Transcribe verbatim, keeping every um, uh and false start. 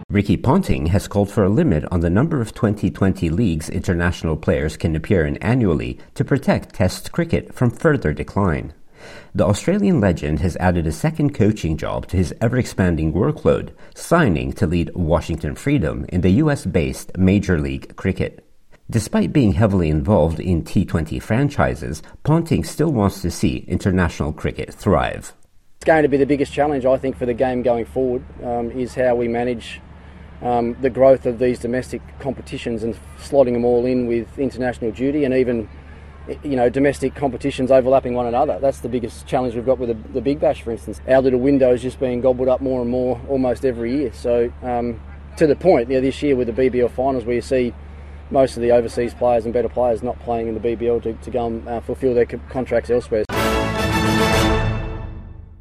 Ricky Ponting has called for a limit on the number of twenty twenty leagues international players can appear in annually to protect Test cricket from further decline. The Australian legend has added a second coaching job to his ever-expanding workload, signing to lead Washington Freedom in the U S-based Major League Cricket. Despite being heavily involved in T twenty franchises, Ponting still wants to see international cricket thrive. It's going to be the biggest challenge, I think, for the game going forward, um, is how we manage um, the growth of these domestic competitions and slotting them all in with international duty and even, you know, domestic competitions overlapping one another. That's the biggest challenge we've got with the, the Big Bash, for instance. Our little window is just being gobbled up more and more almost every year. So um, to the point, you know, this year with the B B L finals where you see most of the overseas players and better players not playing in the B B L to, to go and uh, fulfil their co- contracts elsewhere.